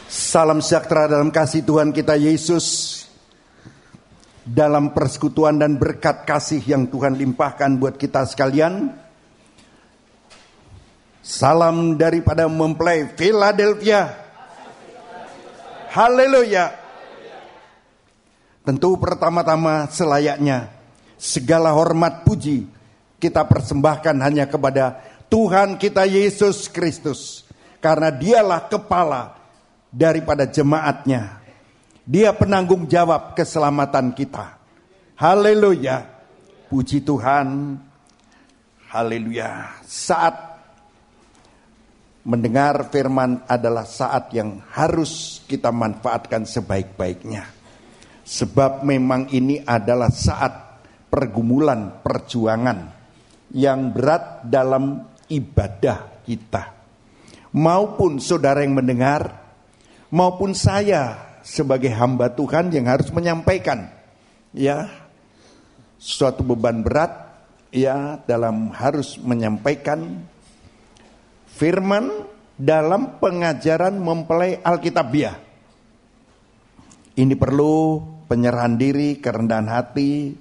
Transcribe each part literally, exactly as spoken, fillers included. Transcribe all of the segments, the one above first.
Salam sejahtera dalam kasih Tuhan kita Yesus, dalam persekutuan dan berkat kasih yang Tuhan limpahkan buat kita sekalian. Salam daripada mempelai Philadelphia. Haleluya. Tentu pertama-tama selayaknya segala hormat puji kita persembahkan hanya kepada Tuhan kita Yesus Kristus, karena dialah kepala daripada jemaatnya. Dia penanggung jawab keselamatan kita. Haleluya. Puji Tuhan. Haleluya. Saat mendengar firman adalah saat yang harus kita manfaatkan sebaik-baiknya. Sebab memang ini adalah saat pergumulan, perjuangan yang berat dalam ibadah kita. Maupun saudara yang mendengar, maupun saya sebagai hamba Tuhan yang harus menyampaikan ya suatu beban berat ya dalam harus menyampaikan firman dalam pengajaran mempelai Alkitabiah. Ini perlu penyerahan diri, kerendahan hati.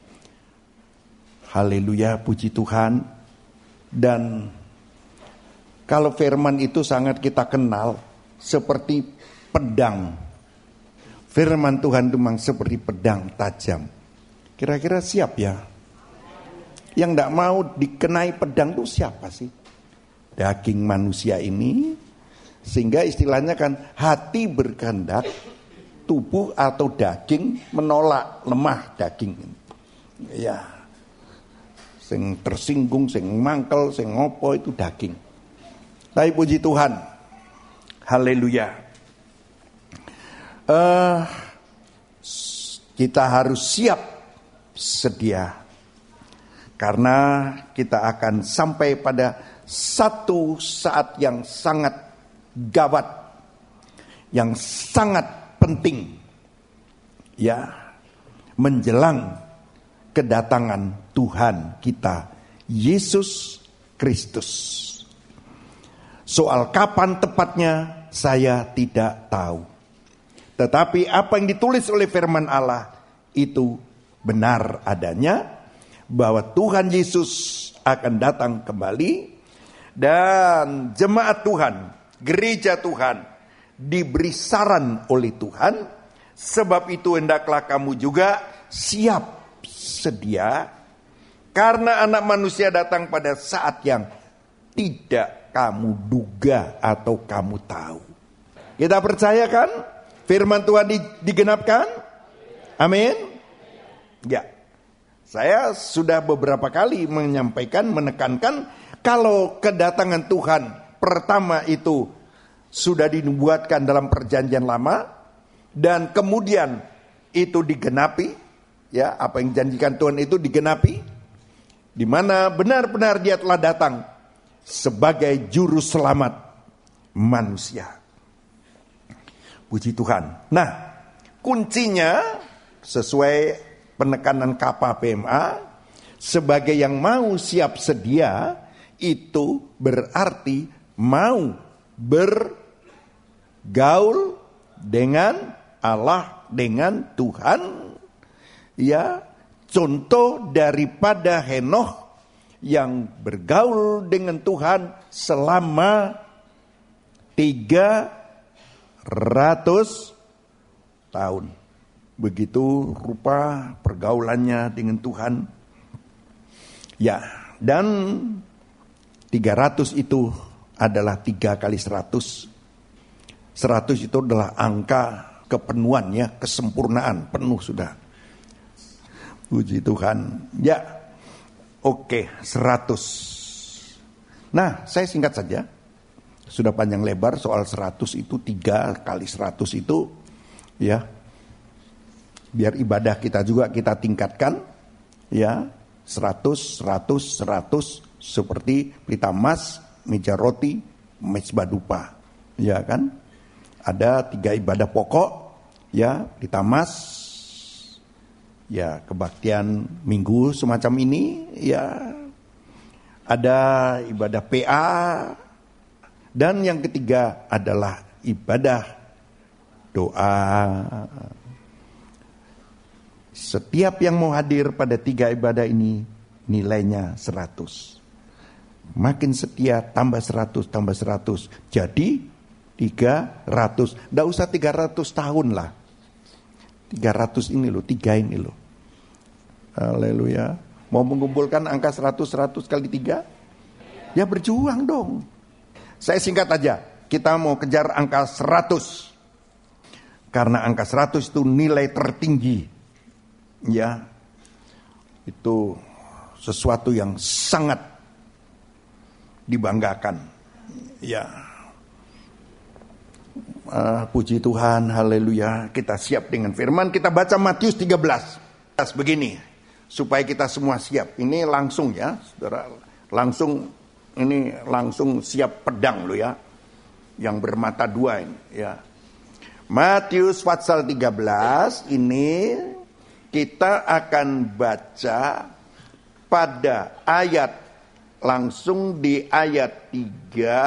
Haleluya, puji Tuhan. Dan kalau firman itu sangat kita kenal seperti pedang. Firman Tuhan itu memang seperti pedang tajam. Kira-kira siap ya? Yang tidak mau dikenai pedang itu siapa sih? Daging manusia ini. Sehingga istilahnya kan hati berkehendak, tubuh atau daging menolak, lemah daging. Ya, sing tersinggung, sing mangkel, sing ngopo itu daging. Tapi puji Tuhan, haleluya. Uh, kita harus siap sedia, karena kita akan sampai pada satu saat yang sangat gawat, yang sangat penting, ya, menjelang kedatangan Tuhan kita Yesus Kristus. Soal kapan tepatnya saya tidak tahu. Tetapi apa yang ditulis oleh firman Allah itu benar adanya, bahwa Tuhan Yesus akan datang kembali dan jemaat Tuhan, gereja Tuhan diberi saran oleh Tuhan. Sebab itu hendaklah kamu juga siap sedia, karena anak manusia datang pada saat yang tidak kamu duga atau kamu tahu. Kita percaya kan? Firman Tuhan digenapkan? Amin. Ya. Saya sudah beberapa kali menyampaikan, menekankan kalau kedatangan Tuhan pertama itu sudah dinubuatkan dalam perjanjian lama dan kemudian itu digenapi, ya, apa yang dijanjikan Tuhan itu digenapi, di mana benar-benar Dia telah datang sebagai juru selamat manusia. Puji Tuhan. Nah, kuncinya sesuai penekanan K P P M A, sebagai yang mau siap sedia, itu berarti mau bergaul dengan Allah, dengan Tuhan. Ya, contoh daripada Henokh yang bergaul dengan Tuhan selama tiga ratus tahun. Begitu rupa pergaulannya dengan Tuhan. Ya, dan tiga ratus itu adalah tiga kali seratus. Seratus itu adalah angka kepenuhan, ya, kesempurnaan, penuh sudah. Puji Tuhan. Ya, oke, seratus. Nah, saya singkat saja. Sudah panjang lebar soal seratus itu, tiga kali seratus itu, ya. Biar ibadah kita juga kita tingkatkan, ya, seratus, seratus, seratus, seperti pelita emas, meja roti, mezbah dupa, ya kan? Ada tiga ibadah pokok, ya, pelita emas, ya, kebaktian minggu semacam ini, ya, ada ibadah P A, dan yang ketiga adalah ibadah doa. Setiap yang mau hadir pada tiga ibadah ini nilainya seratus. Makin setia tambah seratus, tambah seratus. Jadi tiga ratus. Nggak usah tiga ratus tahun lah. tiga ratus ini loh, tiga ini loh. Haleluya. Mau mengumpulkan angka seratus, seratus kali tiga? Ya berjuang dong. Saya singkat aja. Kita mau kejar angka seratus. Karena angka seratus itu nilai tertinggi. Ya, itu sesuatu yang sangat dibanggakan. Ya, uh, puji Tuhan, haleluya. Kita siap dengan firman. Kita baca Matius tiga belas. Begini, supaya kita semua siap. Ini langsung ya, saudara. Langsung, ini langsung siap pedang lo ya. Yang bermata dua ini. Ya. Matius pasal tiga belas ini kita akan baca pada ayat, langsung di ayat tiga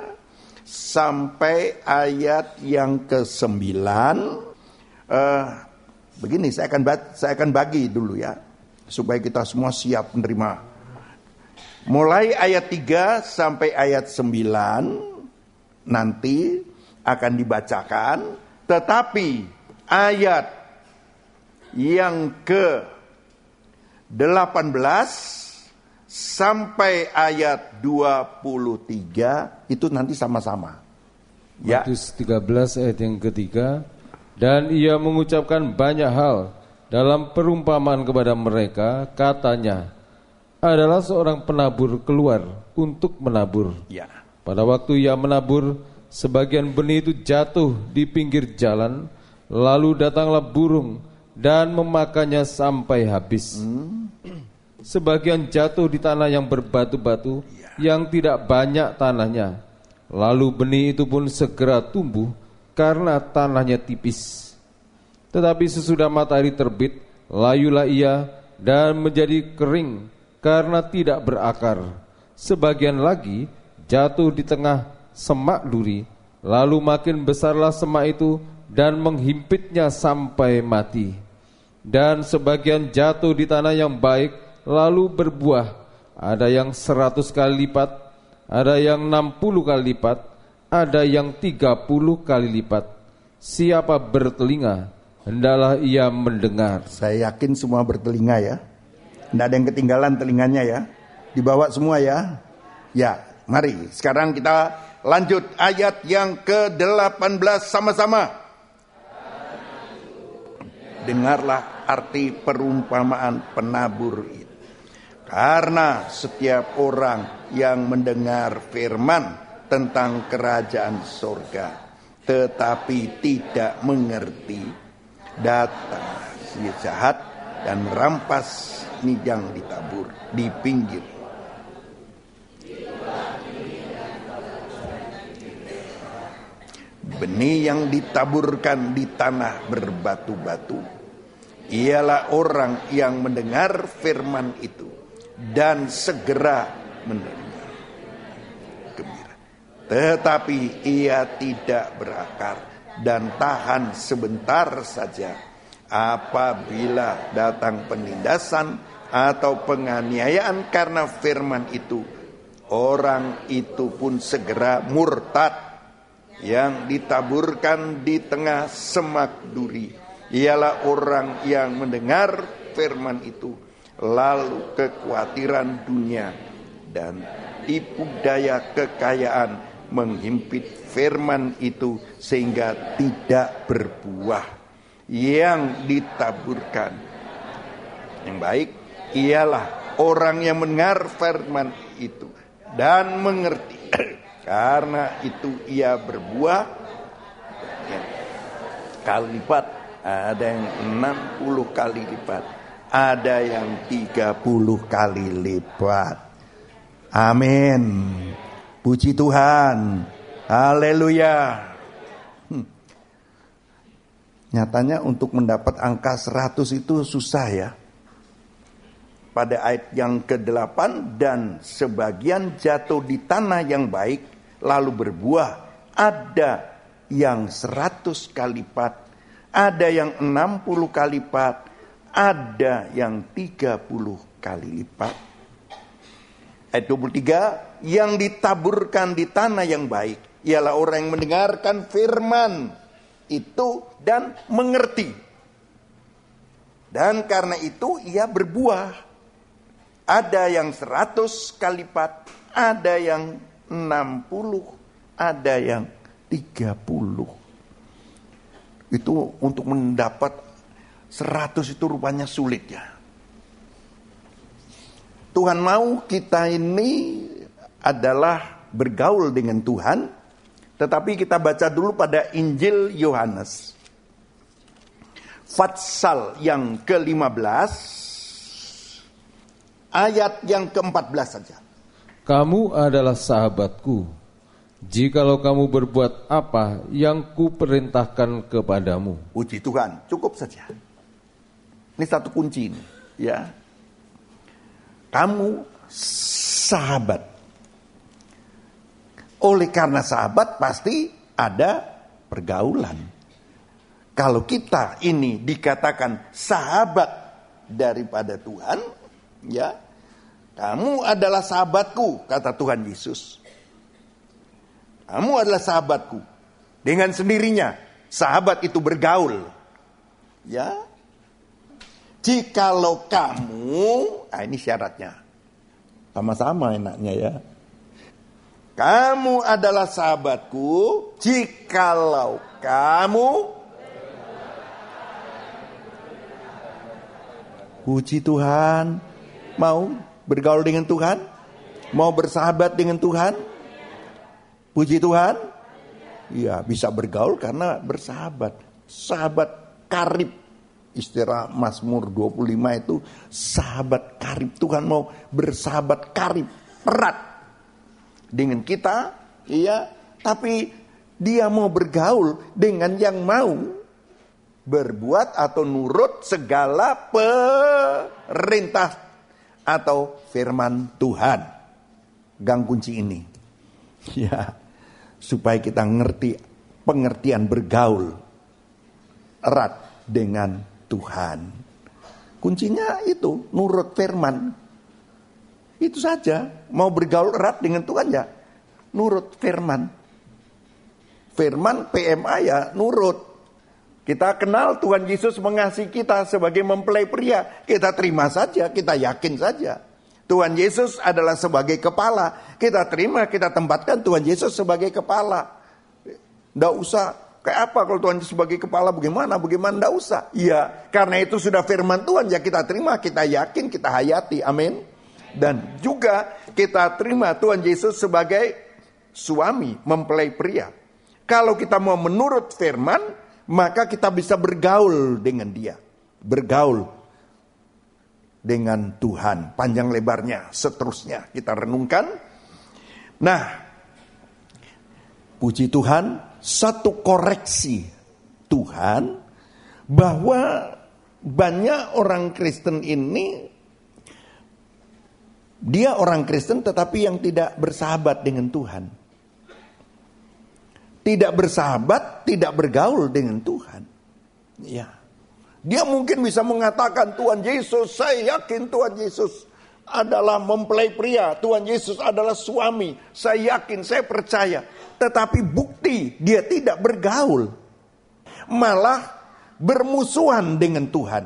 sampai ayat yang kesembilan. Uh, begini, saya akan baca, saya akan bagi dulu ya, supaya kita semua siap menerima. Mulai ayat tiga sampai ayat sembilan nanti akan dibacakan, tetapi ayat yang ke delapan belas sampai ayat dua puluh tiga itu nanti sama-sama. Ya. Matius tiga belas ayat yang ketiga. Dan ia mengucapkan banyak hal dalam perumpamaan kepada mereka, katanya, adalah seorang penabur keluar untuk menabur. Ya. Pada waktu ia menabur, sebagian benih itu jatuh di pinggir jalan, lalu datanglah burung dan memakannya sampai habis. Hmm. Sebagian jatuh di tanah yang berbatu-batu, ya, yang tidak banyak tanahnya. Lalu benih itu pun segera tumbuh karena tanahnya tipis. Tetapi sesudah matahari terbit, layulah ia dan menjadi kering karena tidak berakar. Sebagian lagi jatuh di tengah semak duri, lalu makin besarlah semak itu dan menghimpitnya sampai mati. Dan sebagian jatuh di tanah yang baik, lalu berbuah. Ada yang seratus kali lipat, ada yang enam puluh kali lipat, ada yang tiga puluh kali lipat. Siapa bertelinga, hendaklah ia mendengar. Saya yakin semua bertelinga ya. Tidak ada yang ketinggalan telinganya ya. Dibawa semua ya. Ya, mari sekarang kita lanjut ayat yang ke delapan belas sama-sama. Dengarlah arti perumpamaan penabur itu. Karena setiap orang yang mendengar firman tentang kerajaan sorga, tetapi tidak mengerti, datang si jahat dan merampas yang ditabur di pinggir. Benih yang ditaburkan di tanah berbatu-batu ialah orang yang mendengar firman itu dan segera menerima gembira. Tetapi ia tidak berakar dan tahan sebentar saja. Apabila datang penindasan atau penganiayaan karena firman itu, orang itu pun segera murtad. Yang ditaburkan di tengah semak duri ialah orang yang mendengar firman itu, lalu kekhawatiran dunia dan tipu daya kekayaan menghimpit firman itu sehingga tidak berbuah. Yang ditaburkan yang baik ialah orang yang mendengar firman itu dan mengerti. Karena itu ia berbuah ya, kali lipat. Ada yang enam puluh kali lipat, ada yang tiga puluh kali lipat. Amin. Puji Tuhan. Haleluya. hmm. Nyatanya untuk mendapat angka seratus itu susah ya. Pada ayat yang kedelapan, dan sebagian jatuh di tanah yang baik lalu berbuah, ada yang seratus kali lipat, ada yang enam puluh kali lipat, ada yang tiga puluh kali lipat. Ayat dua puluh tiga, yang ditaburkan di tanah yang baik ialah orang yang mendengarkan firman itu dan mengerti. Dan karena itu ia berbuah. Ada yang seratus kali lipat, ada yang enam puluh, ada yang tiga puluh. Itu untuk mendapat seratus itu rupanya sulit ya. Tuhan mau kita ini adalah bergaul dengan Tuhan. Tetapi kita baca dulu pada Injil Yohanes. Fatsal yang ke lima belas, ayat yang ke empat belas saja. Kamu adalah sahabatku, jikalau kamu berbuat apa yang kuperintahkan kepadamu. Puji Tuhan, cukup saja. Ini satu kunci ini, ya. Kamu sahabat. Oleh karena sahabat pasti ada pergaulan. Kalau kita ini dikatakan sahabat daripada Tuhan, ya, kamu adalah sahabatku, kata Tuhan Yesus. Kamu adalah sahabatku. Dengan sendirinya, sahabat itu bergaul. Ya. Jikalau kamu, nah ini syaratnya. Sama-sama enaknya ya. Kamu adalah sahabatku, jikalau kamu. Puji Tuhan. Mau bergaul dengan Tuhan? Mau bersahabat dengan Tuhan? Puji Tuhan. Iya, bisa bergaul karena bersahabat. Sahabat karib. Istilah Mazmur dua puluh lima itu sahabat karib. Tuhan mau bersahabat karib, erat dengan kita, iya, tapi dia mau bergaul dengan yang mau berbuat atau nurut segala perintah atau firman Tuhan. Gang kunci ini. Ya, supaya kita ngerti pengertian bergaul erat dengan Tuhan. Kuncinya itu nurut firman. Itu saja. Mau bergaul erat dengan Tuhan ya nurut firman. Firman P M A ya nurut. Kita kenal Tuhan Yesus mengasihi kita sebagai mempelai pria. Kita terima saja, kita yakin saja. Tuhan Yesus adalah sebagai kepala. Kita terima, kita tempatkan Tuhan Yesus sebagai kepala. Nggak usah, kayak apa kalau Tuhan Yesus sebagai kepala, bagaimana, bagaimana, nggak usah. Iya, karena itu sudah firman Tuhan, ya kita terima, kita yakin, kita hayati, amin. Dan juga kita terima Tuhan Yesus sebagai suami, mempelai pria. Kalau kita mau menurut firman, maka kita bisa bergaul dengan dia. Bergaul dengan Tuhan, panjang lebarnya, seterusnya kita renungkan. Nah, puji Tuhan, satu koreksi Tuhan bahwa banyak orang Kristen ini, dia orang Kristen tetapi yang tidak bersahabat dengan Tuhan. Tidak bersahabat, tidak bergaul dengan Tuhan. Ya. Dia mungkin bisa mengatakan Tuhan Yesus, saya yakin Tuhan Yesus adalah mempelai pria, Tuhan Yesus adalah suami, saya yakin, saya percaya. Tetapi bukti dia tidak bergaul, malah bermusuhan dengan Tuhan.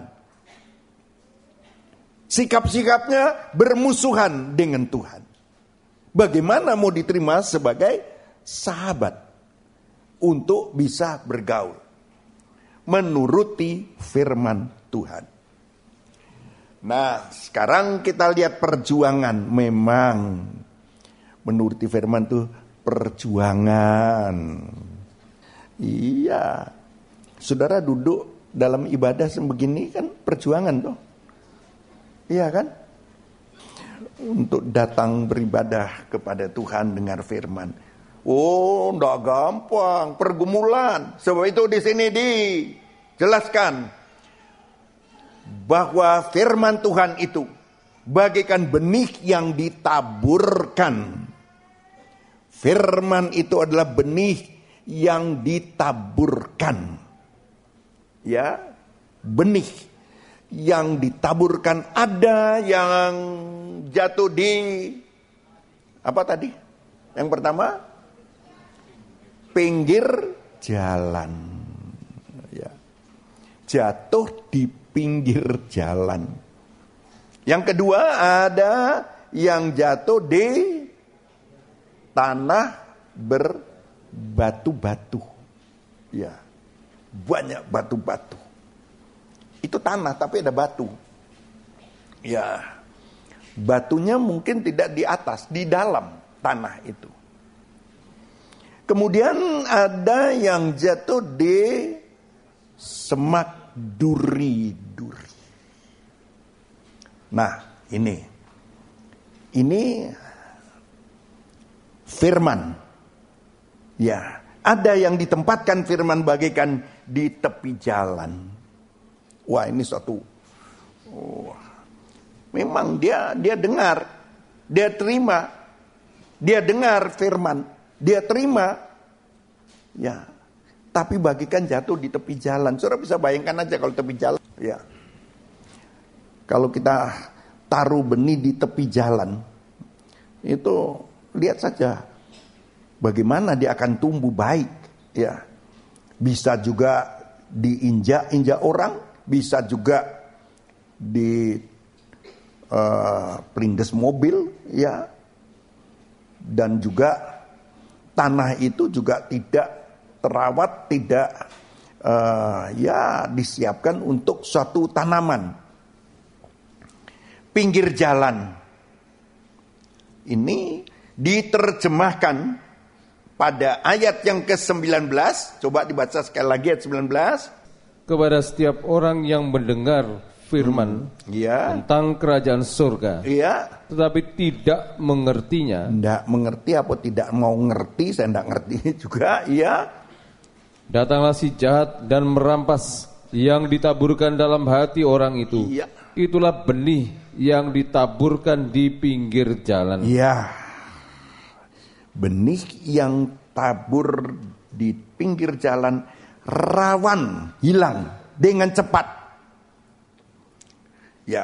Sikap-sikapnya bermusuhan dengan Tuhan. Bagaimana mau diterima sebagai sahabat untuk bisa bergaul, menuruti firman Tuhan? Nah, sekarang kita lihat perjuangan. Memang menuruti firman itu perjuangan. Iya. Saudara duduk dalam ibadah sebegini kan perjuangan toh. Iya kan? Untuk datang beribadah kepada Tuhan dengar firman. Oh, enggak gampang, pergumulan. Sebab itu di sini dijelaskan bahwa firman Tuhan itu bagaikan benih yang ditaburkan. Firman itu adalah benih yang ditaburkan. Ya, benih yang ditaburkan. Ada yang jatuh di apa tadi? Yang pertama, pinggir jalan. Ya. Jatuh di pinggir jalan. Yang kedua, ada yang jatuh di tanah berbatu-batu. Ya. Banyak batu-batu. Itu tanah tapi ada batu. Ya. Batunya mungkin tidak di atas, di dalam tanah itu. Kemudian ada yang jatuh di semak duri-duri. Nah, ini. Ini firman. Ya, ada yang ditempatkan firman bagaikan di tepi jalan. Wah, ini suatu oh, memang dia dia dengar, dia terima. Dia dengar firman, dia terima. Ya. Tapi bagikan jatuh di tepi jalan. Saudara bisa bayangkan aja kalau tepi jalan. Ya. Kalau kita taruh benih di tepi jalan, itu lihat saja bagaimana dia akan tumbuh baik. Ya. Bisa juga diinjak-injak orang, bisa juga di uh, pelindes mobil, ya. Dan juga tanah itu juga tidak terawat, tidak uh, ya disiapkan untuk suatu tanaman. Pinggir jalan ini diterjemahkan pada ayat yang ke sembilan belas. Coba dibaca sekali lagi ayat sembilan belas. Kepada setiap orang yang mendengar firman hmm, ya. tentang kerajaan surga, ya. tetapi tidak mengertinya. Tidak mengerti apa tidak mau ngerti, saya tidak ngerti juga. Ya. Datanglah si jahat dan merampas yang ditaburkan dalam hati orang itu. Ya. Itulah benih yang ditaburkan di pinggir jalan. Ya. Benih yang tabur di pinggir jalan rawan hilang dengan cepat. Ya,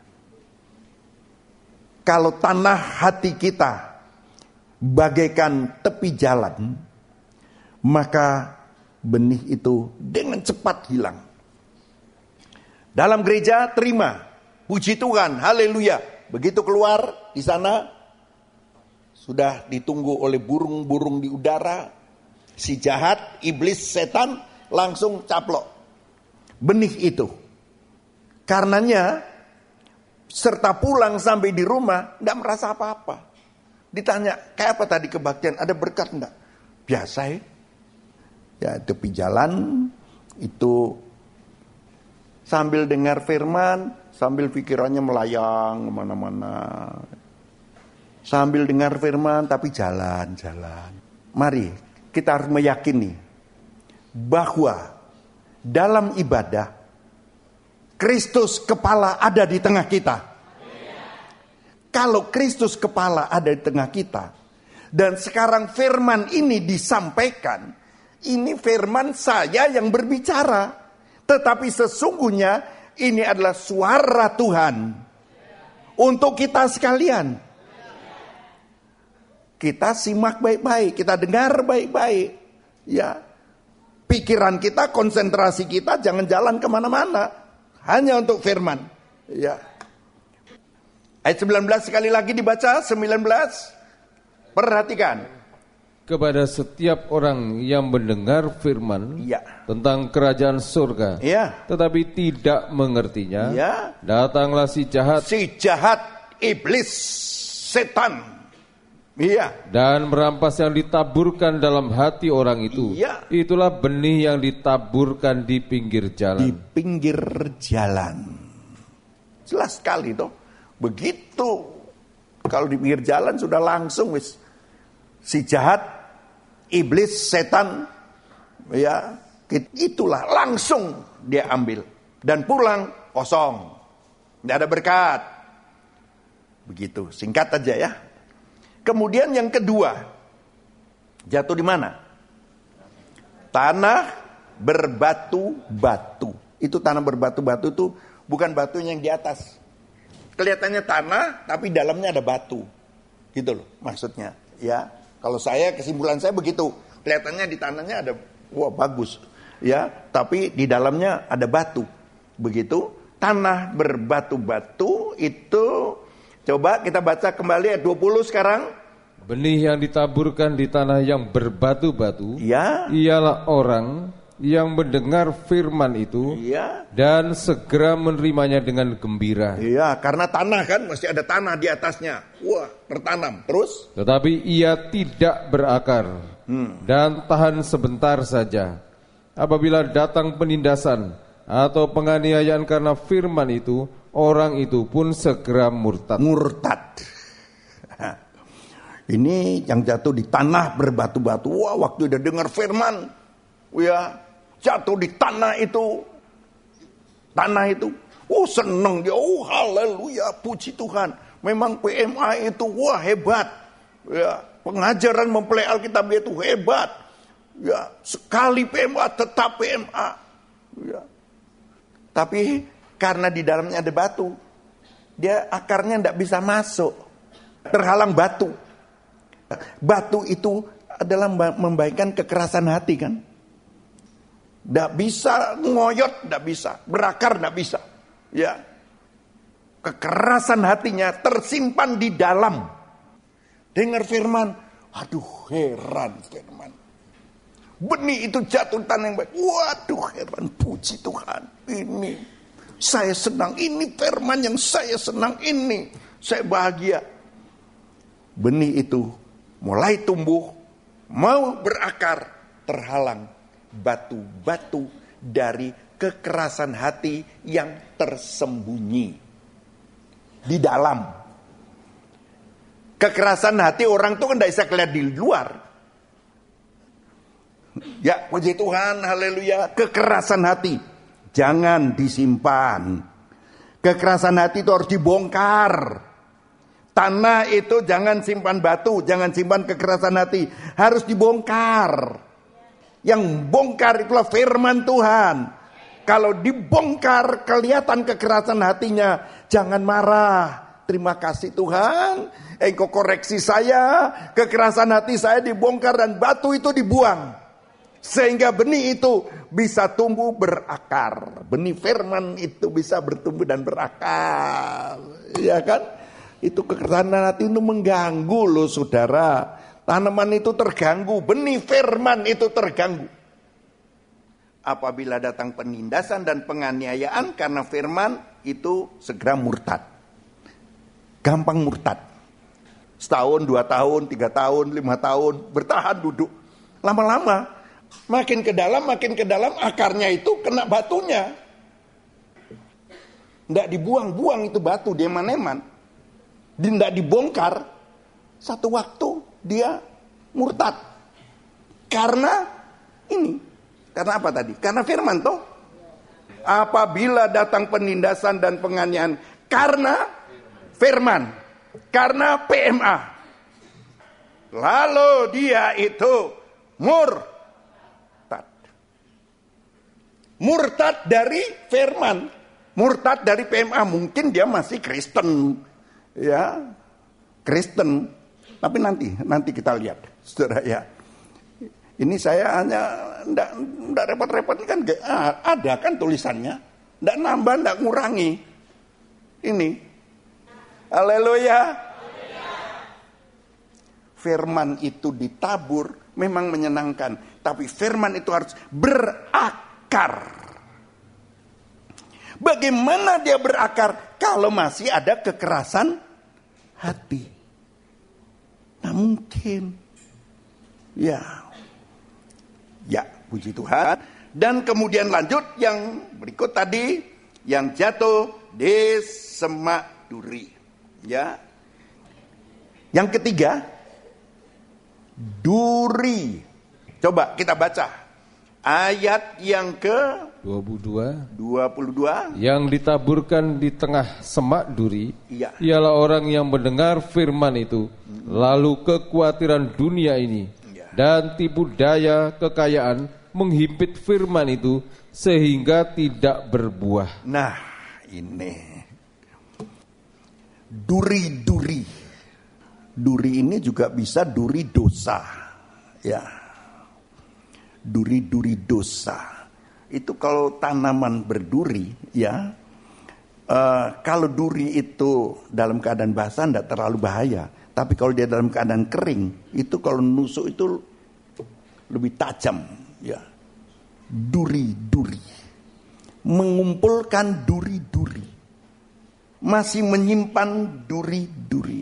kalau tanah hati kita bagaikan tepi jalan, maka benih itu dengan cepat hilang. Dalam gereja terima, puji Tuhan, haleluya. Begitu keluar di sana, sudah ditunggu oleh burung-burung di udara, si jahat, iblis, setan langsung caplok benih itu. Karenanya serta pulang sampai di rumah tidak merasa apa-apa. Ditanya, kayak apa tadi kebaktian? Ada berkat enggak? Biasa ya. Ya tepi jalan itu sambil dengar firman, sambil pikirannya melayang kemana-mana. Sambil dengar firman tapi jalan-jalan. Mari kita harus meyakini bahwa dalam ibadah Kristus kepala ada di tengah kita. Kalau Kristus kepala ada di tengah kita, dan sekarang firman ini disampaikan, ini firman saya yang berbicara, tetapi sesungguhnya ini adalah suara Tuhan untuk kita sekalian. Kita simak baik-baik, kita dengar baik-baik, ya. Pikiran kita, konsentrasi kita jangan jalan kemana-mana. Hanya untuk firman. Ya. Ayat sembilan belas sekali lagi dibaca. sembilan belas. Perhatikan. Kepada setiap orang yang mendengar firman ya. tentang kerajaan surga, ya. tetapi tidak mengertinya, ya. datanglah si jahat. Si jahat, iblis, setan. Iya. Dan merampas yang ditaburkan dalam hati orang itu. Iya. Itulah benih yang ditaburkan di pinggir jalan. Di pinggir jalan. Jelas sekali toh. Begitu. Kalau di pinggir jalan sudah langsung wis. Si jahat, iblis, setan, ya, itulah langsung dia ambil dan pulang kosong. Tidak ada berkat. Begitu. Singkat aja ya. Kemudian yang kedua, jatuh di mana? tanah berbatu-batu. Itu tanah berbatu-batu itu bukan batunya yang di atas. Kelihatannya tanah tapi dalamnya ada batu. Gitu loh maksudnya. Ya, kalau saya kesimpulan saya begitu. Kelihatannya di tanahnya ada, wah bagus. Ya, tapi di dalamnya ada batu. Begitu. Tanah berbatu-batu itu, coba kita baca kembali ayat dua puluh sekarang. Benih yang ditaburkan di tanah yang berbatu-batu, ya, ialah orang yang mendengar firman itu, ya, dan segera menerimanya dengan gembira. Iya, karena tanah kan masih ada tanah di atasnya. Wah, tertanam. Terus? Tetapi ia tidak berakar hmm. dan tahan sebentar saja. Apabila datang penindasan atau penganiayaan karena firman itu, orang itu pun segera murtad. Murtad. Ini yang jatuh di tanah berbatu-batu. Wah, waktu dia dengar firman, ya, jatuh di tanah itu. Tanah itu, oh seneng dia, oh haleluya, puji Tuhan. Memang P M A itu, wah hebat. Ya, pengajaran mempelai Alkitab itu hebat. Ya, sekali P M A tetap P M A. Ya. Tapi karena di dalamnya ada batu, dia akarnya tidak bisa masuk, terhalang batu. Batu itu adalah membaikan kekerasan hati kan. Tidak bisa ngoyot, tidak bisa berakar, tidak bisa. Ya, kekerasan hatinya tersimpan di dalam. Dengar firman, aduh heran firman. Benih itu jatuh tanah yang baik. Waduh heran, puji Tuhan. Ini saya senang, ini firman yang saya senang, ini saya bahagia. Benih itu mulai tumbuh, mau berakar, terhalang batu-batu dari kekerasan hati yang tersembunyi di dalam. Kekerasan hati orang itu kan tidak bisa kelihatan di luar. Ya, puji Tuhan, haleluya. Kekerasan hati jangan disimpan. Kekerasan hati itu harus dibongkar. Tanah itu jangan simpan batu, jangan simpan kekerasan hati, harus dibongkar. Yang bongkar itulah firman Tuhan. Kalau dibongkar kelihatan kekerasan hatinya, jangan marah. Terima kasih Tuhan, engkau koreksi saya, kekerasan hati saya dibongkar dan batu itu dibuang. Sehingga benih itu bisa tumbuh berakar. Benih firman itu bisa bertumbuh dan berakar. Ya kan? Itu kekerasan hati itu mengganggu loh saudara. Tanaman itu terganggu, benih firman itu terganggu. Apabila datang penindasan dan penganiayaan karena firman, itu segera murtad. Gampang murtad. Setahun, dua tahun, tiga tahun, lima tahun, bertahan duduk. Lama-lama makin ke dalam, makin ke dalam, akarnya itu kena batunya. Tidak dibuang-buang itu batu, dia eman-eman. Tidak dibongkar, satu waktu dia murtad. Karena ini, karena apa tadi? Karena firman toh. Apabila datang penindasan dan penganiayaan karena firman, karena P M A, lalu dia itu murtad. Murtad dari firman, murtad dari P M A. Mungkin dia masih Kristen, ya, Kristen. Tapi nanti, nanti kita lihat, saudara ya. Ini saya hanya enggak, enggak repot-repot kan, ada kan tulisannya, enggak nambah, enggak ngurangi. Ini, haleluya. Firman itu ditabur, memang menyenangkan, tapi firman itu harus berakar. Bagaimana dia berakar kalau masih ada kekerasan hati? Nah mungkin. Ya. Ya, puji Tuhan. Dan kemudian lanjut yang berikut tadi, yang jatuh di semak duri. Ya. Yang ketiga, duri. Coba kita baca ayat yang ke dua puluh dua. dua puluh dua. Yang ditaburkan di tengah semak duri, iya, ialah orang yang mendengar firman itu, hmm. lalu kekhawatiran dunia ini, iya, dan tipu daya kekayaan menghimpit firman itu sehingga tidak berbuah. Nah, ini duri-duri. Duri ini juga bisa duri dosa. Ya. Duri-duri dosa. Itu kalau tanaman berduri, ya. Uh, kalau duri itu dalam keadaan basah tidak terlalu bahaya. Tapi kalau dia dalam keadaan kering, itu kalau nusuk itu lebih tajam, ya. Duri-duri, mengumpulkan duri-duri, masih menyimpan duri-duri,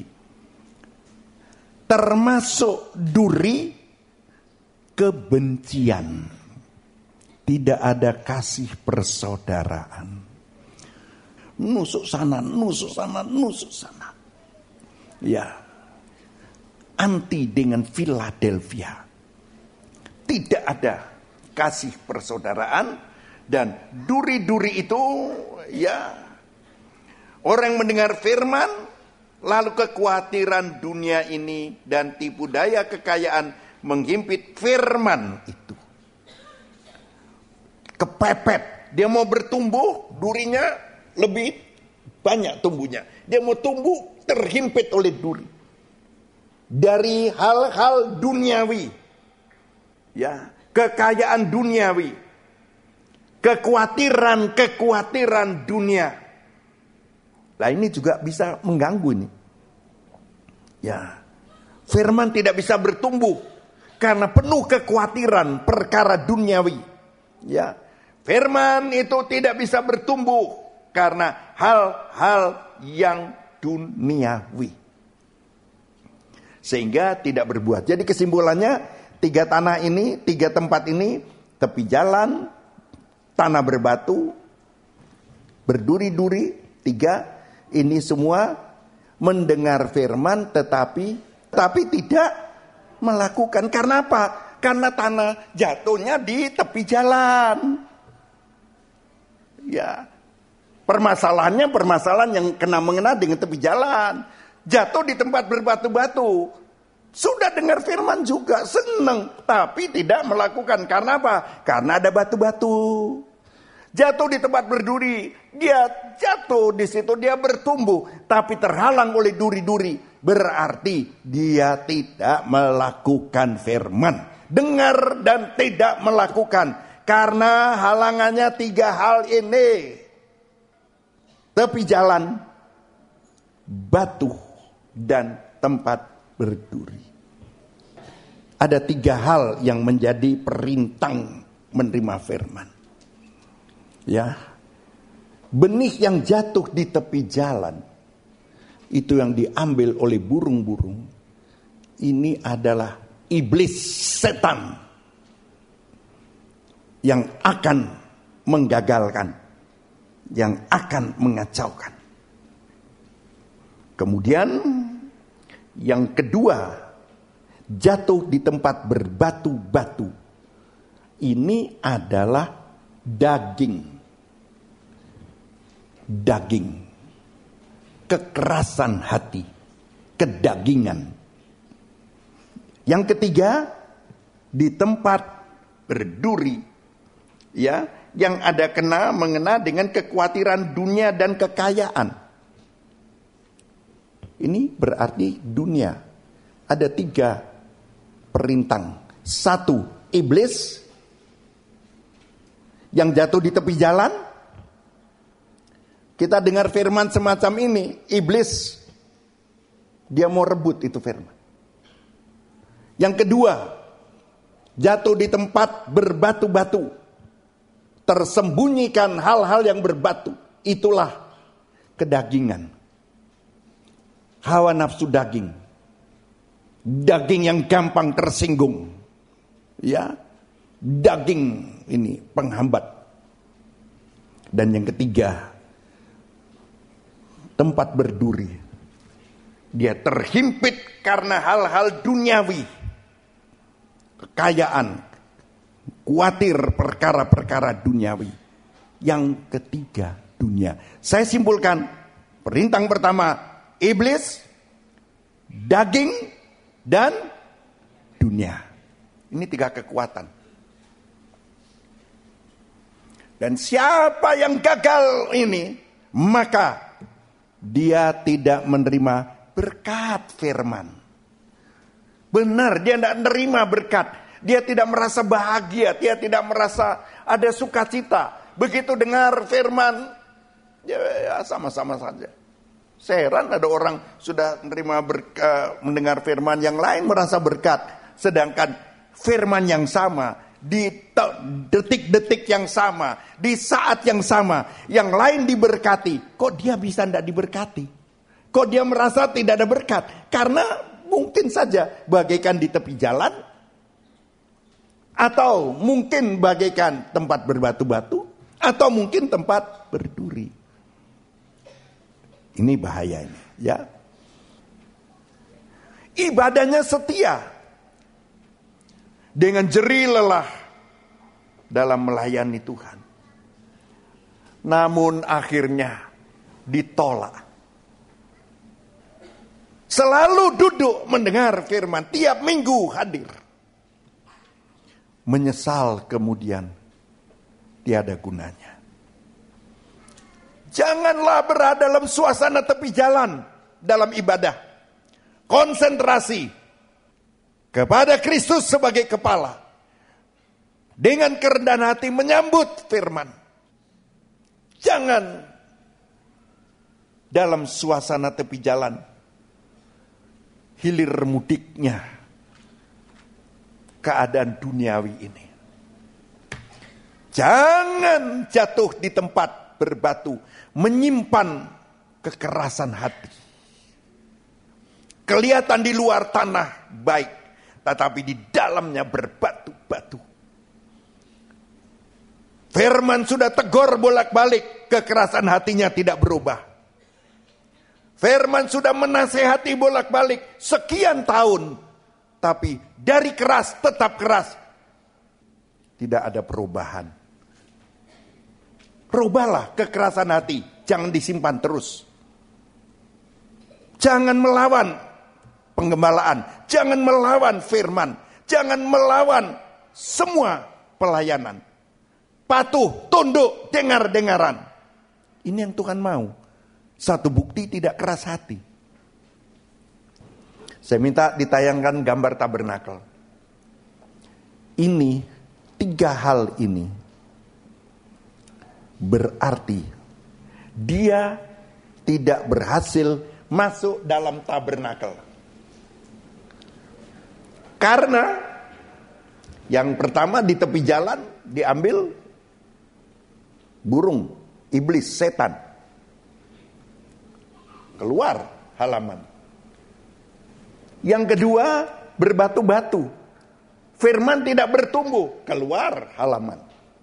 termasuk duri kebencian. Tidak ada kasih persaudaraan. Nusuk sana, nusuk sana, nusuk sana. Ya, anti dengan Philadelphia. Tidak ada kasih persaudaraan dan duri-duri itu, ya, orang mendengar firman lalu kekhawatiran dunia ini dan tipu daya kekayaan menghimpit firman itu. Kepepet, dia mau bertumbuh, durinya lebih banyak tumbuhnya. Dia mau tumbuh, terhimpit oleh duri. Dari hal-hal duniawi, ya, kekayaan duniawi, kekhawatiran-kekhawatiran dunia. Nah, ini juga bisa mengganggu ini. Ya, firman tidak bisa bertumbuh karena penuh kekhawatiran perkara duniawi. Ya, firman itu tidak bisa bertumbuh karena hal-hal yang duniawi. Sehingga tidak berbuah. Jadi kesimpulannya, tiga tanah ini, tiga tempat ini, tepi jalan, tanah berbatu, berduri-duri, tiga, ini semua mendengar firman tetapi tapi tidak melakukan. Karena apa? Karena tanah jatuhnya di tepi jalan. Ya, permasalahannya permasalahan yang kena mengena dengan tepi jalan. Jatuh di tempat berbatu-batu. Sudah dengar firman juga, senang, tapi tidak melakukan. Karena apa? Karena ada batu-batu. Jatuh di tempat berduri, dia jatuh di situ, dia bertumbuh, tapi terhalang oleh duri-duri. Berarti dia tidak melakukan firman. Dengar dan tidak melakukan. Karena halangannya tiga hal ini. Tepi jalan, batu, dan tempat berduri. Ada tiga hal yang menjadi perintang menerima firman. Ya, benih yang jatuh di tepi jalan, itu yang diambil oleh burung-burung. Ini adalah iblis, setan, yang akan menggagalkan, yang akan mengacaukan. Kemudian yang kedua, jatuh di tempat berbatu-batu. Ini adalah daging. Daging. Kekerasan hati. Kedagingan. Yang ketiga, di tempat berduri. Ya, yang ada kena mengena dengan kekhawatiran dunia dan kekayaan. Ini berarti dunia. Ada tiga perintang. Satu, iblis yang jatuh di tepi jalan. Kita dengar firman semacam ini, iblis dia mau rebut itu firman. Yang kedua, jatuh di tempat berbatu-batu. Tersembunyikan hal-hal yang berbatu. Itulah kedagingan. Hawa nafsu daging. Daging yang gampang tersinggung. Ya, daging ini penghambat. Dan yang ketiga, tempat berduri. Dia terhimpit karena hal-hal duniawi. Kekayaan, khawatir perkara-perkara duniawi. Yang ketiga, dunia. Saya simpulkan, perintah pertama, iblis, daging, dan dunia. Ini tiga kekuatan. Dan siapa yang gagal ini, maka dia tidak menerima berkat firman. Benar, dia tidak menerima berkat. Dia tidak merasa bahagia, dia tidak merasa ada sukacita. Begitu dengar firman, ya, ya sama-sama saja. Saya heran ada orang sudah menerima berkat, mendengar firman yang lain merasa berkat. Sedangkan firman yang sama, di detik-detik yang sama, di saat yang sama, yang lain diberkati, kok dia bisa tidak diberkati? Kok dia merasa tidak ada berkat? Karena mungkin saja bagaikan di tepi jalan, atau mungkin bagaikan tempat berbatu-batu, atau mungkin tempat berduri. Ini bahaya ini, ya. Ibadahnya setia, dengan jerih lelah dalam melayani Tuhan. Namun akhirnya ditolak. Selalu duduk mendengar firman, tiap minggu hadir. Menyesal kemudian tiada gunanya. Janganlah berada dalam suasana tepi jalan dalam ibadah. Konsentrasi kepada Kristus sebagai kepala. Dengan kerendahan hati menyambut firman. Jangan dalam suasana tepi jalan. Hilir mudiknya keadaan duniawi ini. Jangan jatuh di tempat berbatu. Menyimpan kekerasan hati. Kelihatan di luar tanah baik, tetapi di dalamnya berbatu-batu. Firman sudah tegur bolak-balik, kekerasan hatinya tidak berubah. Firman sudah menasehati bolak-balik sekian tahun, tapi dari keras tetap keras. Tidak ada perubahan. Rubahlah kekerasan hati, jangan disimpan terus. Jangan melawan penggembalaan, jangan melawan firman, jangan melawan semua pelayanan. Patuh, tunduk, dengar-dengaran. Ini yang Tuhan mau. Satu bukti tidak keras hati. Saya minta ditayangkan gambar tabernakel. Ini, tiga hal ini berarti dia tidak berhasil masuk dalam tabernakel. Karena yang pertama di tepi jalan diambil burung, iblis, setan. Keluar halaman. Yang kedua berbatu-batu. Firman tidak bertumbuh, keluar halaman.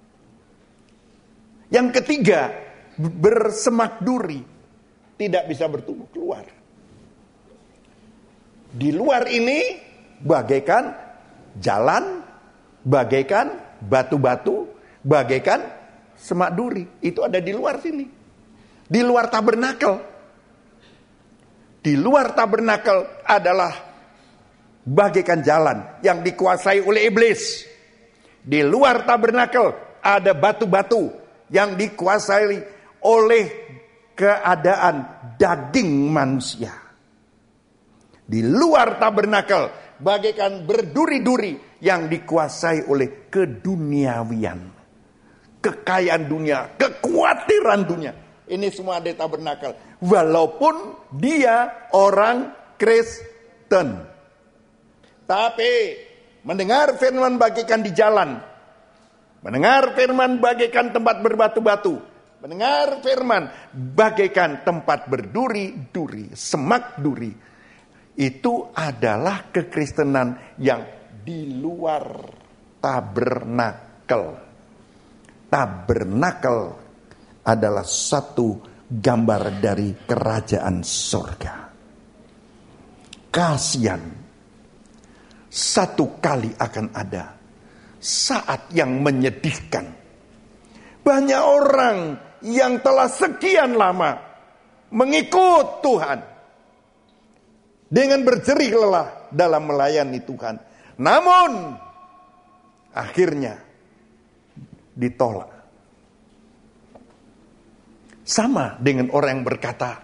Yang ketiga bersemak duri, tidak bisa bertumbuh, keluar. Di luar ini bagaikan jalan, bagaikan batu-batu, bagaikan semak duri. Itu ada di luar sini. Di luar tabernakel. Di luar tabernakel adalah bagaikan jalan yang dikuasai oleh iblis. Di luar tabernakel ada batu-batu yang dikuasai oleh keadaan daging manusia. Di luar tabernakel bagaikan berduri-duri yang dikuasai oleh keduniawian, kekayaan dunia, kekhawatiran dunia. Ini semua ada di tabernakel. Walaupun dia orang Kristen, tapi mendengar firman bagaikan di jalan, mendengar firman bagaikan tempat berbatu-batu, mendengar firman bagaikan tempat berduri-duri, semak duri. Itu adalah kekristenan yang di luar tabernakel. Tabernakel adalah satu gambar dari kerajaan surga. Kasihan, satu kali akan ada saat yang menyedihkan. Banyak orang yang telah sekian lama mengikut Tuhan dengan berjerih lelah dalam melayani Tuhan, namun akhirnya ditolak. Sama dengan orang yang berkata,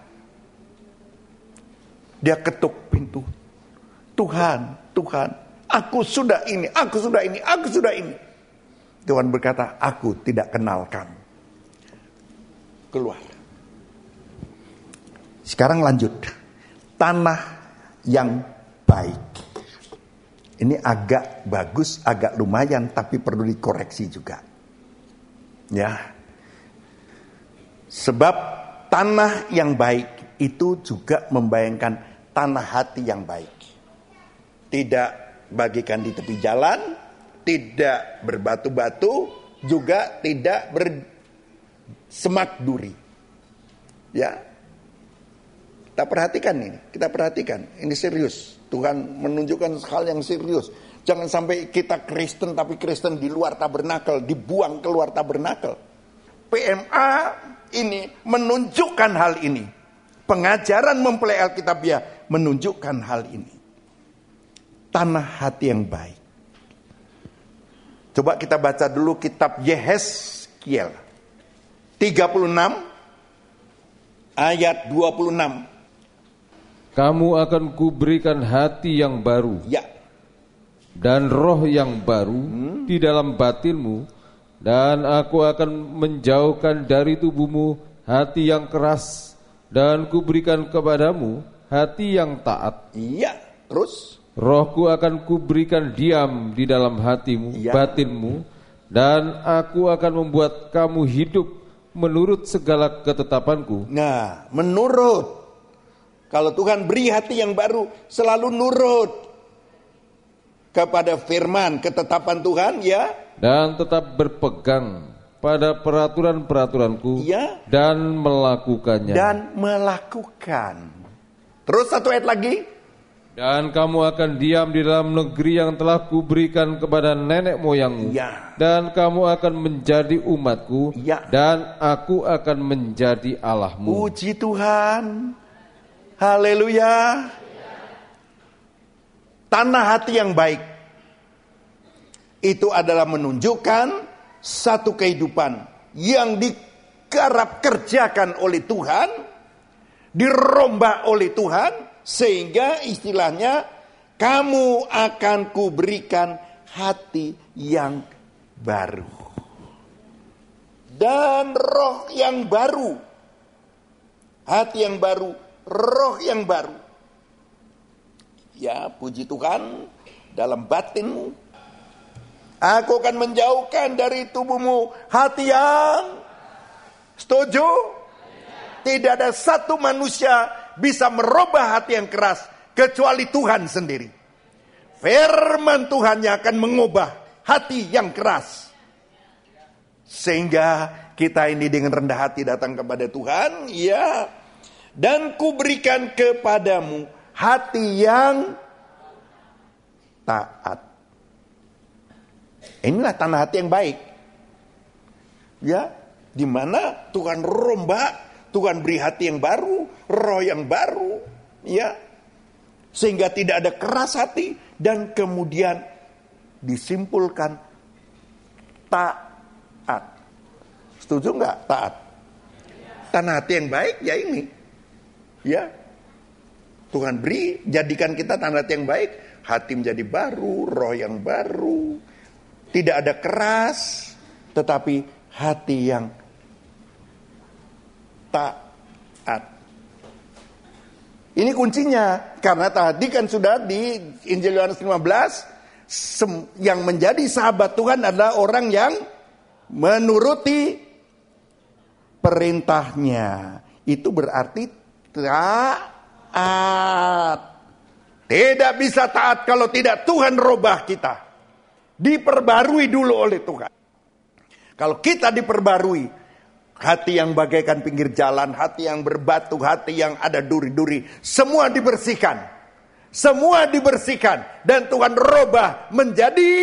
dia ketuk pintu, Tuhan, Tuhan, aku sudah ini, aku sudah ini, aku sudah ini. Tuhan berkata, aku tidak kenal kamu. Keluar. Sekarang lanjut. Tanah yang baik. Ini agak bagus, agak lumayan, tapi perlu dikoreksi juga. Ya. Sebab tanah yang baik itu juga membayangkan tanah hati yang baik. Tidak bagikan di tepi jalan, tidak berbatu-batu, juga tidak bersemak duri. Ya. Kita perhatikan ini, kita perhatikan. Ini serius. Tuhan menunjukkan hal yang serius. Jangan sampai kita Kristen tapi Kristen di luar tabernakel, dibuang keluar tabernakel. P M A ini menunjukkan hal ini. Pengajaran mempelai Alkitabiah menunjukkan hal ini. Tanah hati yang baik. Coba kita baca dulu kitab Yehezkiel tiga puluh enam ayat dua puluh enam. Kamu akan kuberikan hati yang baru, ya, dan roh yang baru hmm. di dalam batinmu, dan aku akan menjauhkan dari tubuhmu hati yang keras, dan kuberikan kepadamu hati yang taat. Iya, terus rohku akan kuberikan diam di dalam hatimu, ya, batinmu, dan aku akan membuat kamu hidup menurut segala ketetapanku. Nah, menurut. Kalau Tuhan beri hati yang baru, selalu nurut kepada firman, ketetapan Tuhan, ya. Dan tetap berpegang pada peraturan-peraturanku, ya, dan melakukannya. Dan melakukan. Terus satu ayat lagi. Dan kamu akan diam di dalam negeri yang telah kuberikan kepada nenek moyangmu, ya. Dan kamu akan menjadi umatku, ya. Dan aku akan menjadi Allahmu. Puji Tuhan. Haleluya. Tanah hati yang baik itu adalah menunjukkan satu kehidupan yang digarap kerjakan oleh Tuhan, dirombak oleh Tuhan, sehingga istilahnya kamu akan kuberikan hati yang baru dan roh yang baru. Hati yang baru, roh yang baru. Ya, puji Tuhan, dalam batinmu aku akan menjauhkan dari tubuhmu hati yang, setuju? Tidak ada satu manusia bisa merubah hati yang keras kecuali Tuhan sendiri. Firman Tuhan yang akan mengubah hati yang keras, sehingga kita ini dengan rendah hati datang kepada Tuhan, ya. Dan kuberikan kepadamu hati yang taat. Inilah tanah hati yang baik. Ya, di mana Tuhan rombak, Tuhan beri hati yang baru, roh yang baru, ya. Sehingga tidak ada keras hati, dan kemudian disimpulkan taat. Setuju nggak taat? Tanah hati yang baik ya ini. Ya, Tuhan beri, jadikan kita tanah hati yang baik, hati menjadi baru, roh yang baru, tidak ada keras, tetapi hati yang taat. Ini kuncinya, karena tadi kan sudah di Injil Yohanes lima belas, yang menjadi sahabat Tuhan adalah orang yang menuruti perintahnya. Itu berarti taat. Tidak bisa taat kalau tidak Tuhan robah kita. Diperbarui dulu oleh Tuhan. Kalau kita diperbarui, hati yang bagaikan pinggir jalan, hati yang berbatu, hati yang ada duri-duri, semua dibersihkan. Semua dibersihkan. Dan Tuhan robah menjadi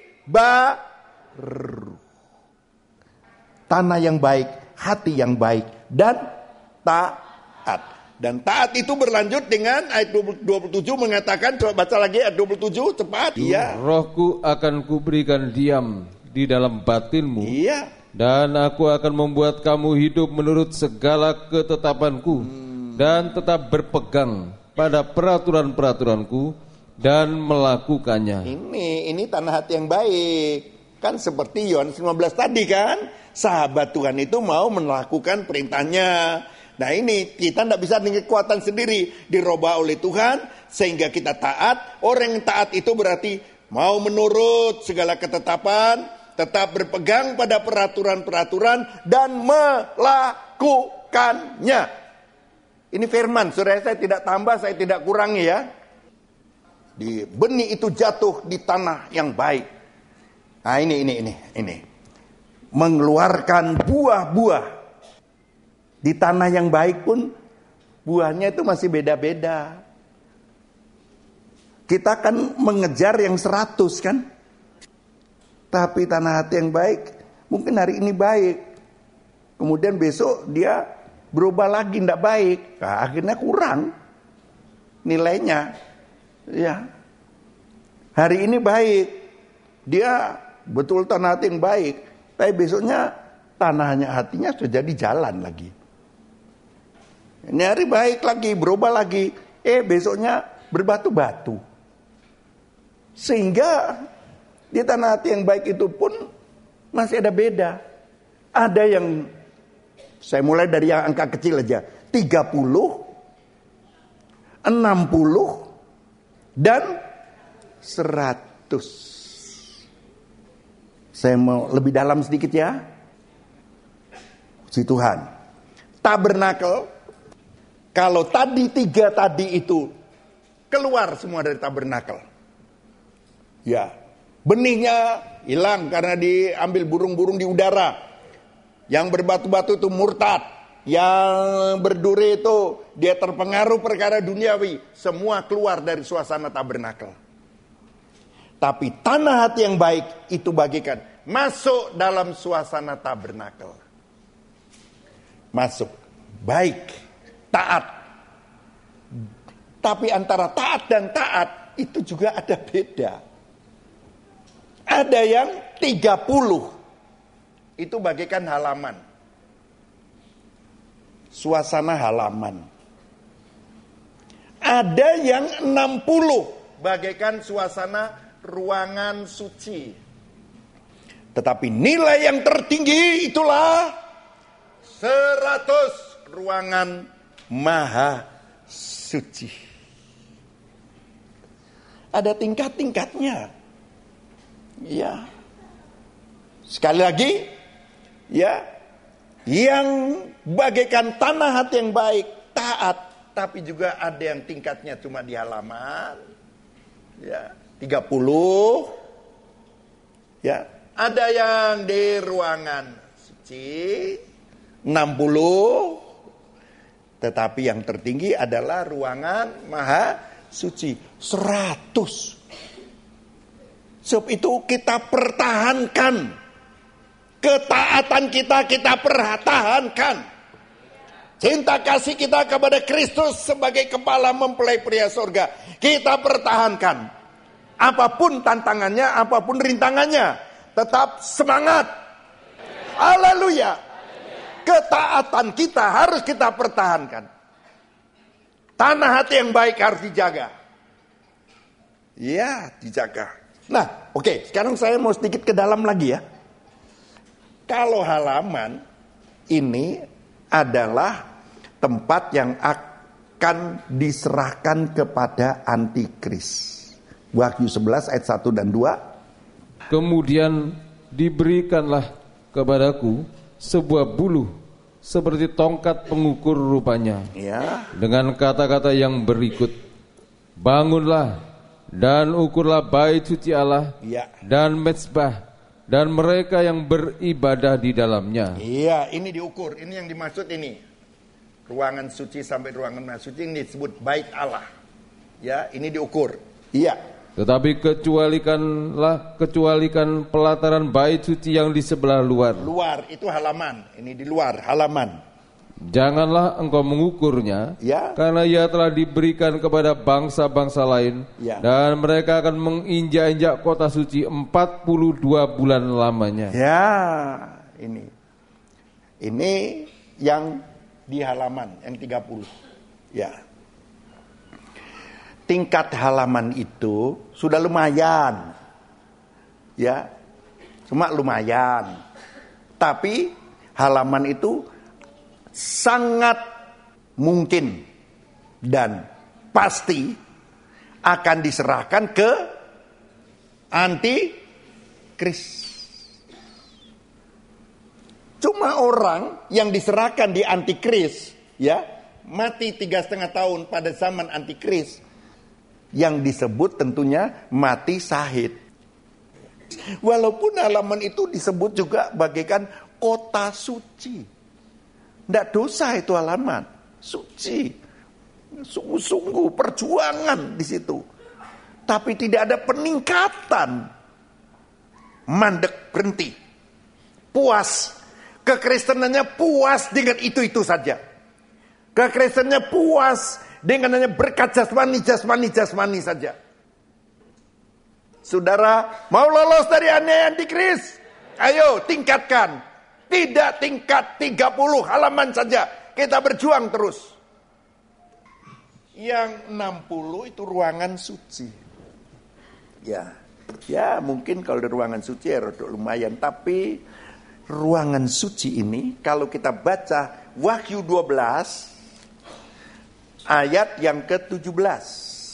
baru. Tanah yang baik, hati yang baik, dan taat. Dan taat itu berlanjut dengan ayat dua puluh tujuh mengatakan, coba baca lagi ayat dua puluh tujuh cepat. Iya. Rohku akan kuberikan diam di dalam batinmu. Iya. Dan aku akan membuat kamu hidup menurut segala ketetapanku, hmm. dan tetap berpegang pada peraturan-peraturanku dan melakukannya. Ini ini tanah hati yang baik. Kan seperti Yohanes lima belas tadi kan, sahabat Tuhan itu mau melakukan perintahnya. Nah ini kita tidak bisa dengan kekuatan sendiri, dirubah oleh Tuhan sehingga kita taat. Orang yang taat itu berarti mau menurut segala ketetapan, tetap berpegang pada peraturan-peraturan dan melakukannya. Ini firman, saudara, saya tidak tambah, saya tidak kurangi ya. Di benih itu jatuh di tanah yang baik. Nah ini, ini, ini, ini. Mengeluarkan buah-buah. Di tanah yang baik pun buahnya itu masih beda-beda. Kita kan mengejar yang seratus kan. Tapi tanah hati yang baik mungkin hari ini baik. Kemudian besok dia berubah lagi tidak baik. Nah, akhirnya kurang nilainya. Ya. Hari ini baik. Dia betul tanah hati yang baik. Tapi besoknya tanahnya hatinya sudah jadi jalan lagi. Ini hari baik lagi, berubah lagi. Eh besoknya berbatu-batu. Sehingga di tanah hati yang baik itu pun masih ada beda. Ada yang, saya mulai dari yang angka kecil aja. tiga puluh, enam puluh, dan seratus. Saya mau lebih dalam sedikit ya. Puji Tuhan. Tabernakel. Kalau tadi tiga tadi itu keluar semua dari tabernakel. Ya, benihnya hilang karena diambil burung-burung di udara. Yang berbatu-batu itu murtad. Yang berduri itu dia terpengaruh perkara duniawi. Semua keluar dari suasana tabernakel. Tapi tanah hati yang baik itu bagikan masuk dalam suasana tabernakel. Masuk. Baik. Taat. Tapi antara taat dan taat itu juga ada beda. Ada yang tiga puluh. Itu bagaikan halaman. Suasana halaman. Ada yang enam puluh. Bagaikan suasana ruangan suci. Tetapi nilai yang tertinggi itulah seratus ruangan maha suci. Ada tingkat-tingkatnya. Ya. Sekali lagi, ya, yang bagaikan tanah hati yang baik, taat, tapi juga ada yang tingkatnya cuma di halaman. Ya, tiga puluh. Ya, ada yang di ruangan suci, enam puluh. Tetapi yang tertinggi adalah ruangan maha suci. Seratus. Sebab itu kita pertahankan. Ketaatan kita, kita pertahankan. Cinta kasih kita kepada Kristus sebagai kepala mempelai pria surga. Kita pertahankan. Apapun tantangannya, apapun rintangannya. Tetap semangat. Haleluya. Ketaatan kita harus kita pertahankan. Tanah hati yang baik harus dijaga. Ya, dijaga. Nah, oke, okay, sekarang saya mau sedikit ke dalam lagi ya. Kalau halaman ini adalah tempat yang akan diserahkan kepada antikris. Wahyu sebelas ayat satu dan dua. Kemudian diberikanlah kepadaku sebuah buluh seperti tongkat pengukur rupanya. Ya. Dengan kata-kata yang berikut. Bangunlah dan ukurlah bait suci Allah ya. Dan mezbah dan mereka yang beribadah di dalamnya. Iya, ini diukur. Ini yang dimaksud ini. Ruangan suci sampai ruangan suci ini disebut bait Allah. Ya, ini diukur. Iya. Tetapi kecualikanlah, kecualikan pelataran bait suci yang di sebelah luar. Luar, itu halaman. Ini di luar, halaman. Janganlah engkau mengukurnya, ya. Karena ia telah diberikan kepada bangsa-bangsa lain. Ya. Dan mereka akan menginjak-injak kota suci empat puluh dua bulan lamanya. Ya, ini. Ini yang di halaman yang tiga puluh. Ya. Tingkat halaman itu sudah lumayan. Ya. Cuma lumayan. Tapi halaman itu sangat mungkin dan pasti akan diserahkan ke antikris. Cuma orang yang diserahkan di antikris, ya, mati tiga setengah tahun pada zaman antikris, yang disebut tentunya mati syahid. Walaupun halaman itu disebut juga bagaikan kota suci. Tidak dosa itu halaman, suci. Sungguh-sungguh perjuangan di situ. Tapi tidak ada peningkatan. Mandek, berhenti. Puas. Kekristenannya puas dengan itu-itu saja. Kekristenannya puas dengan hanya berkat jasmani, jasmani, jasmani saja. Saudara, mau lolos dari antikris? Ayo tingkatkan. Tidak tingkat tiga puluh halaman saja. Kita berjuang terus. Yang enam puluh itu ruangan suci. Ya, ya mungkin kalau di ruangan suci ya lumayan. Tapi ruangan suci ini kalau kita baca Wahyu dua belas ayat yang ke tujuh belas.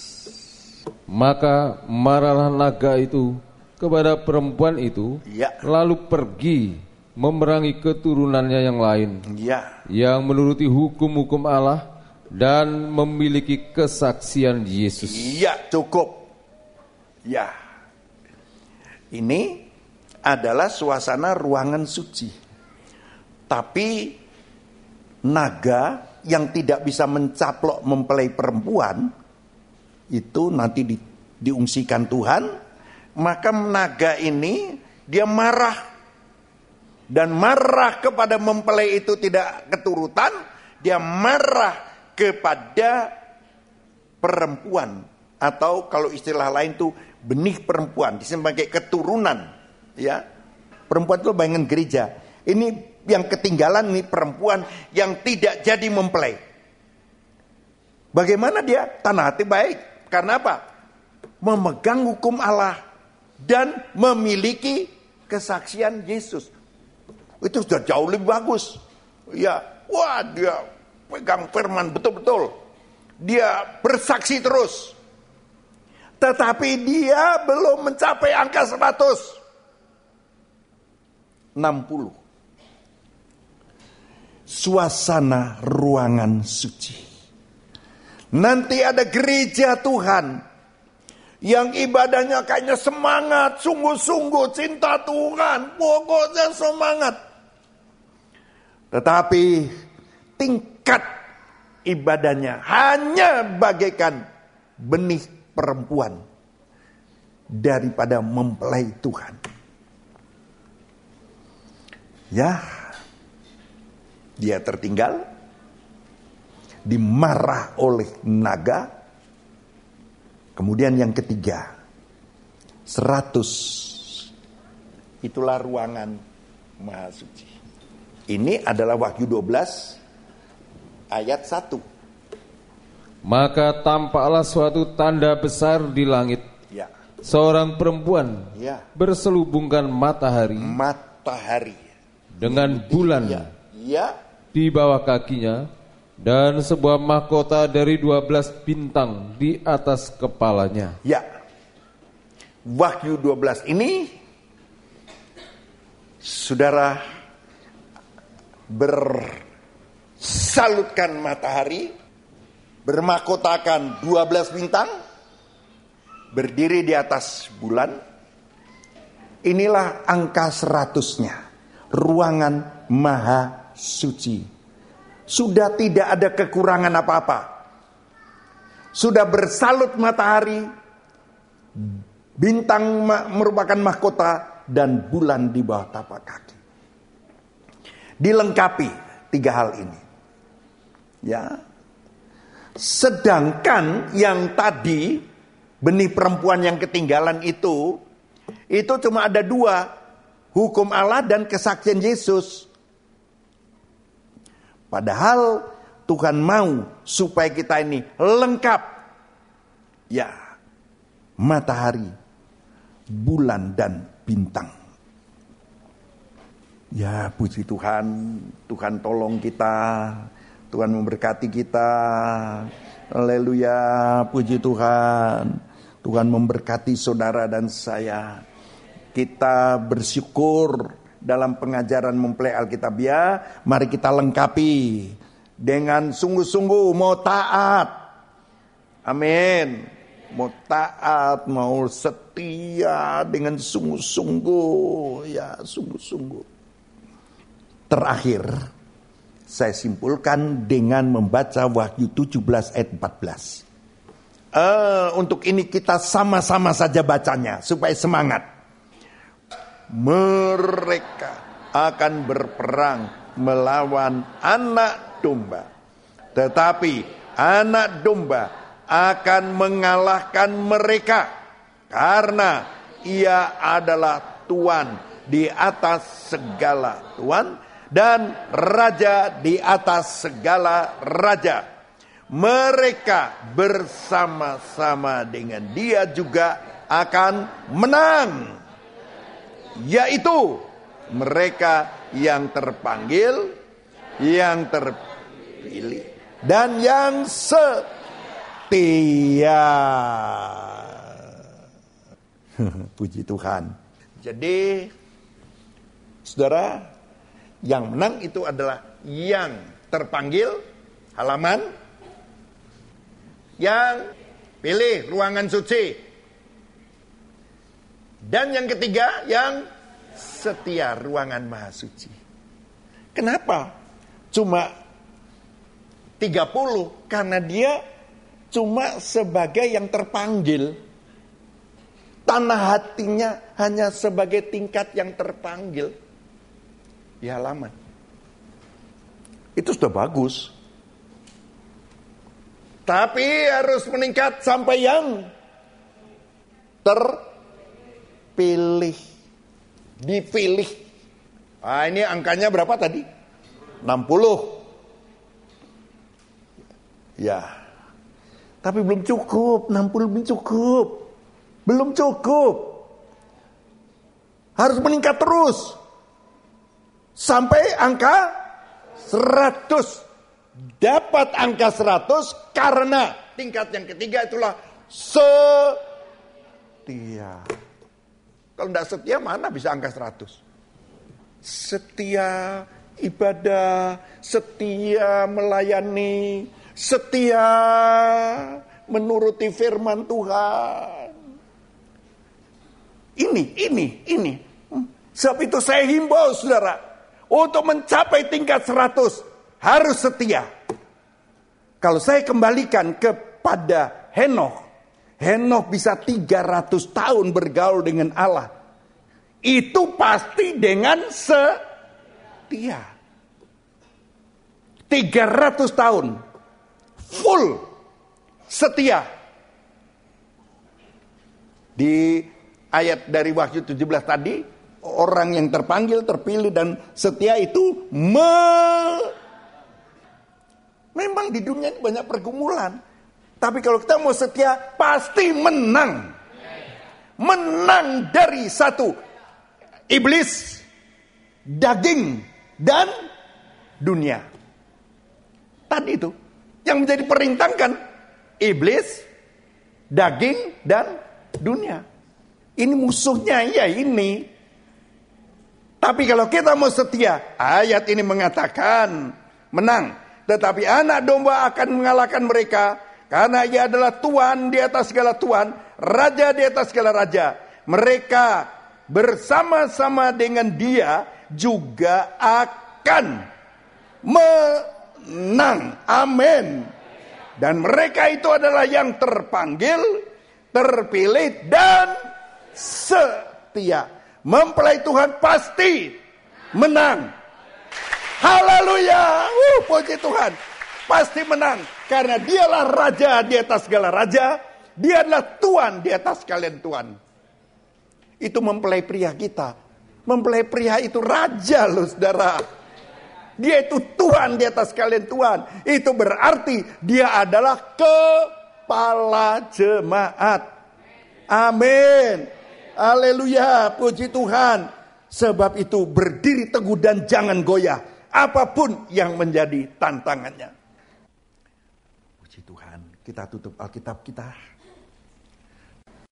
Maka marahlah naga itu kepada perempuan itu, ya, lalu pergi memerangi keturunannya yang lain, ya, yang menuruti hukum-hukum Allah dan memiliki kesaksian Yesus. Ya, cukup. Ya. Ini adalah suasana ruangan suci. Tapi naga yang tidak bisa mencaplok mempelai perempuan itu nanti di, diungsikan Tuhan, maka naga ini dia marah dan marah kepada mempelai itu tidak keturutan, dia marah kepada perempuan atau kalau istilah lain tuh benih perempuan sebagai keturunan, ya. Perempuan itu bayangan gereja. Ini yang ketinggalan nih perempuan yang tidak jadi mempelai. Bagaimana dia? Tanah hati baik. Karena apa? Memegang hukum Allah dan memiliki kesaksian Yesus. Itu sudah jauh lebih bagus. Ya, wah dia pegang firman betul-betul. Dia bersaksi terus. Tetapi dia belum mencapai angka seratus. enam puluh. Suasana ruangan suci. Nanti ada gereja Tuhan yang ibadahnya kayaknya semangat, sungguh-sungguh cinta Tuhan, pokoknya semangat. Tetapi tingkat ibadahnya hanya bagaikan benih perempuan daripada mempelai Tuhan. Ya, dia tertinggal, dimarah oleh naga. Kemudian yang ketiga, seratus. Itulah ruangan maha suci. Ini adalah Wahyu dua belas ayat satu. Maka tampaklah suatu tanda besar di langit. Ya. Seorang perempuan, ya, berselubungkan matahari. Matahari. Dengan bulan, ya, ya, di bawah kakinya, dan sebuah mahkota dari dua belas bintang di atas kepalanya. Ya. Wahyu dua belas ini saudara bersalutkan matahari, bermahkotakan dua belas bintang, berdiri di atas bulan. Inilah angka seratusnya. Ruangan maha suci. Sudah tidak ada kekurangan apa-apa. Sudah bersalut matahari, bintang merupakan mahkota, dan bulan di bawah tapak kaki. Dilengkapi tiga hal ini. Ya. Sedangkan yang tadi benih perempuan yang ketinggalan itu, itu cuma ada dua. hukum Allah dan kesaksian Yesus. Padahal Tuhan mau supaya kita ini lengkap. Ya, matahari, bulan dan bintang. Ya, puji Tuhan, Tuhan tolong kita, Tuhan memberkati kita. Haleluya, puji Tuhan. Tuhan memberkati saudara dan saya. Kita bersyukur dalam pengajaran mempelai Alkitab ya. Mari kita lengkapi dengan sungguh-sungguh mau taat. Amin. Mau taat, mau setia dengan sungguh-sungguh. Ya, sungguh-sungguh. Terakhir, saya simpulkan dengan membaca Wahyu tujuh belas ayat empat belas. Uh, untuk ini kita sama-sama saja bacanya supaya semangat. Mereka akan berperang melawan anak domba, tetapi anak domba akan mengalahkan mereka karena ia adalah Tuhan di atas segala Tuhan dan raja di atas segala raja. Mereka bersama-sama dengan dia juga akan menang, yaitu mereka yang terpanggil, yang terpilih, dan yang setia. Puji Tuhan. Jadi, saudara, yang menang itu adalah yang terpanggil, halaman, yang pilih ruangan suci, dan yang ketiga yang setia ruangan maha suci. Kenapa cuma tiga puluh? Karena dia cuma sebagai yang terpanggil. Tanah hatinya hanya sebagai tingkat yang terpanggil di halaman. Itu sudah bagus. Tapi harus meningkat sampai yang terpilih, dipilih. Nah, ini angkanya berapa tadi? enam puluh. Ya. Tapi belum cukup, enam puluh belum cukup. Belum cukup. Harus meningkat terus. Sampai angka seratus. Dapat angka seratus karena tingkat yang ketiga itulah setia. Kalau tidak setia mana bisa angka seratus? Setia ibadah, setia melayani, setia menuruti firman Tuhan. Ini, ini, ini. Sebab itu saya himbau saudara, untuk mencapai tingkat seratus harus setia. Kalau saya kembalikan kepada Henokh, Henokh bisa tiga ratus tahun bergaul dengan Allah. Itu pasti dengan setia. tiga ratus tahun full setia. Di ayat dari Wahyu tujuh belas tadi, orang yang terpanggil, terpilih dan setia itu me Memang di dunia ini banyak pergumulan. Tapi kalau kita mau setia, pasti menang. Menang dari satu, iblis, daging, dan dunia. Tadi itu, yang menjadi perintahkan, iblis, daging, dan dunia. Ini musuhnya, ya ini. Tapi kalau kita mau setia, ayat ini mengatakan, menang. Tetapi anak domba akan mengalahkan mereka, karena ia adalah Tuhan di atas segala Tuhan, Raja di atas segala Raja. Mereka bersama-sama dengan dia juga akan menang. Amin. Dan mereka itu adalah yang terpanggil, terpilih, dan setia. Mempelai Tuhan pasti menang. Haleluya, uh, puji Tuhan, pasti menang, karena dialah Raja di atas segala Raja, dia adalah Tuhan di atas sekalian Tuhan. Itu mempelai pria kita, Mempelai pria itu raja loh saudara. Dia itu Tuhan di atas kalian Tuhan. Itu berarti dia adalah kepala jemaat. Amin. Haleluya, puji Tuhan. Sebab itu berdiri teguh dan jangan goyah. Apapun yang menjadi tantangannya. Puji Tuhan, kita tutup Alkitab kita.